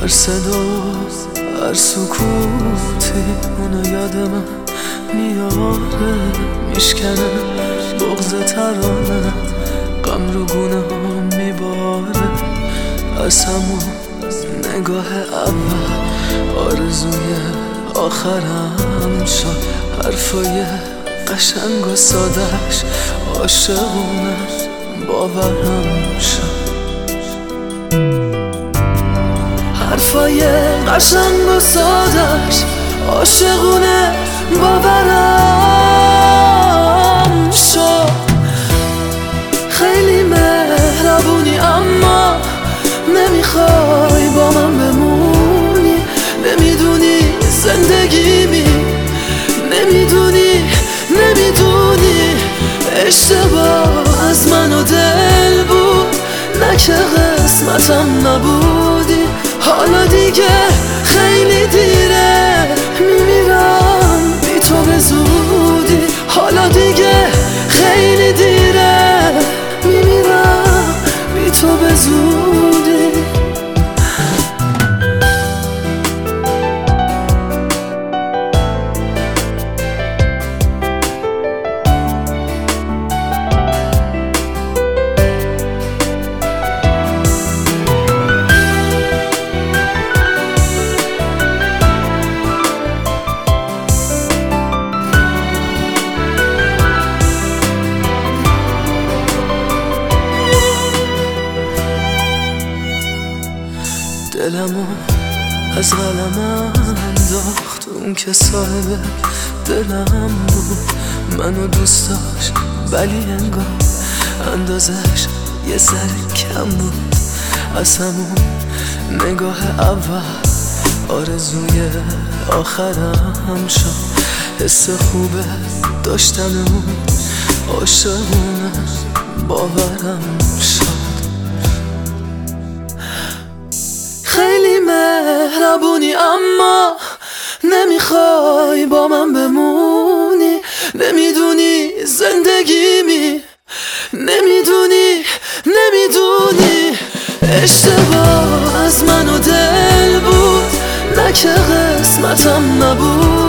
هر صدا هر سکوتی اونو یاد من میاره، میشکنه بغض ترانه، غم رو گونه ها میباره. از همون نگاه اول آرزوی آخرم شد، حرفای قشنگ و سادش عاشقونه باورم شد. حرفای قشنگ و سادش عاشقونه باورم شد. خیلی مهربونی اما نمیخوای با من بمونی، نمیدونی زندگیمی، نمیدونی اشتباه از من و دل بود، نه که قسمتم نبودی. حالا دیگه خیلی دیره، میمیرم بی تو به زودی. حالا دیگه خیلی دیره، میمیرم بی تو به زودی. دلمو از قلمم انداخت اون که صاحب دلم بود، منو دوست داشت ولی انگار اندازش یه ذره کم بود. از همون نگاه اول آرزوی آخرم شد، حس خوبه داشتن اون عاشقونه باورم شد. خیلی مهربونی اما نمیخوای با من بمونی، نمیدونی زندگیمی، نمیدونی اشتباه از من و دل بود، نه که قسمتم نبود.